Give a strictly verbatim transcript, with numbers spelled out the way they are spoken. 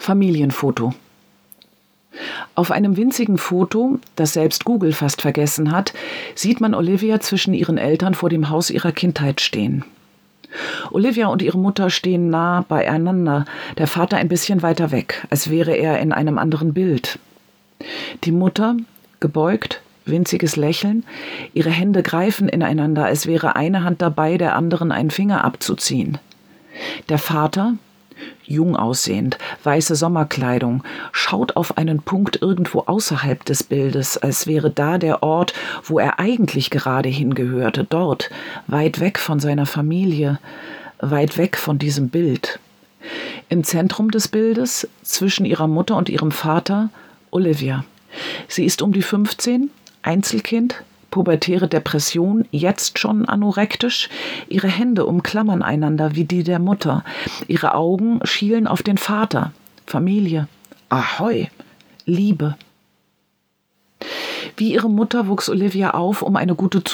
Familienfoto. Auf einem winzigen Foto, das selbst Google fast vergessen hat, sieht man Olivia zwischen ihren Eltern vor dem Haus ihrer Kindheit stehen. Olivia und ihre Mutter stehen nah beieinander, der Vater ein bisschen weiter weg, als wäre er in einem anderen Bild. Die Mutter, gebeugt, winziges Lächeln, ihre Hände greifen ineinander, als wäre eine Hand dabei, der anderen einen Finger abzuziehen. Der Vater, jung aussehend, weiße Sommerkleidung, schaut auf einen Punkt irgendwo außerhalb des Bildes, als wäre da der Ort, wo er eigentlich gerade hingehörte, dort, weit weg von seiner Familie, weit weg von diesem Bild. Im Zentrum des Bildes, zwischen ihrer Mutter und ihrem Vater, Olivia. Sie ist um die fünfzehn, Einzelkind, pubertäre Depression, jetzt schon anorektisch. Ihre Hände umklammern einander wie die der Mutter. Ihre Augen schielen auf den Vater. Familie. Ahoi. Liebe. Wie ihre Mutter wuchs Olivia auf, um eine gute